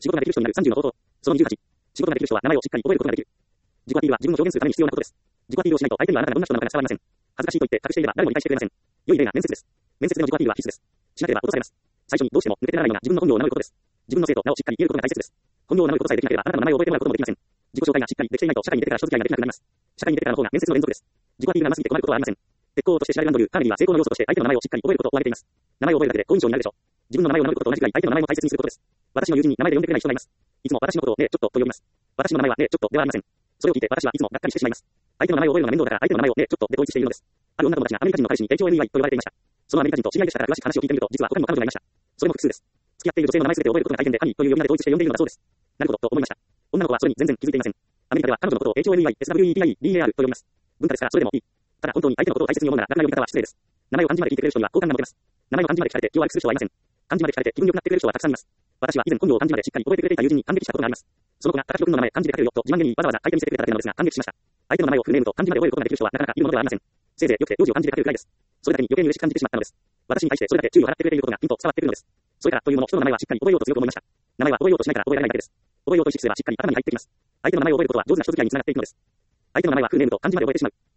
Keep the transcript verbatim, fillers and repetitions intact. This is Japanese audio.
仕事ができる人になるさんじゅうの方法。そのにじゅうはち。仕事ができる人は名前をしっかり覚えることができる。自己アピールは自分を表現するために必要なことです。自己アピールをしないと相手にはあなたがどんな人なのかが伝わりません。恥ずかしいと言って隠していれば誰も理解してくれません。良い例が面接です。面接での自己アピールは必須です。しなければ落とされます。最初にどうしても抜けてならないような自分の本名を名乗ることです。自分の姓と名をしっかり言えることが大切です。本名を名乗ることさえできなければあなたの名前を覚えてもらうこともできません。自己紹介がしっかりできていないと社会に出てから人付き合いができなくなります。社会に出てからの方が面接の連続です。自己アピールが甘すぎて困ることはありません。鉄鋼として知られるランドル、カーネギーは成功の要素として相手の名前をしっかり覚えることを挙げています。名前を覚えるだけで好印象になるでしょう。自分の名前を名乗ることと同じくらい相手の名前も大切にすることです。私の友人に名前で呼んでくれない人がいます。いつも私のことをねえちょっとと呼びます。私の名前はねえちょっとではありません。それを聞いて私はいつもがっかりしてしまいます。相手の名前を覚えるのが面倒だから相手の名前をねえちょっとで統一しているのです。ある女友達がアメリカ人の彼氏に エイチオーエムイワイ と呼ばれていました。そのアメリカ人と知り合いでしたから詳しく話を聞いてみると実は他にも彼女がいました。それも複数です。付き合っている女性の名前すべて覚えることが大変でハニーという呼び名で統一して呼んでいるのだそうです。なるほどと思いました。女の子はそれに全然気づいていません。アメリカでは彼女のことを エイチオーエムイワイ、エスダブリューイーティーアイ、ディーエーアール と呼びます。文化ですからそれでもいい。ただ本当に相手のことを大切に思うなら楽な呼び方は失礼です。名前を漢字まで聞いてくれる人には好感が持てます。名前を漢字まで聞かれて気を悪くする人はいません。漢字まで聞かれて気分良くなってくれる人はたくさんいます。私は以前本名を漢字までしっかり覚えてくれていた友人に感激したことがあります。その子が高弘君の名前漢字で書けるよと自慢げにわざわざ書いてみせてくれただけなのですが感激しました。相手の名前をフルネームと漢字まで覚えることができる人はなかなかいるものではありません。せいぜいよくて幼児を漢字で書けるくらいです。それだけに余計に嬉しく感じてしまったのです。私に対してそれだけ注意を払ってくれていることがピンと伝わってくるのです。それからというもの人の名前はしっかり覚えようと強く思いました。名前は覚えようとしないから覚えられないだけです。覚えようと意識すればしっかり頭に入ってきます。相手の名前を覚えることは上手な人付き合いにつながっていくのです。相手の名前はフルネームと漢字まで覚えてしまう。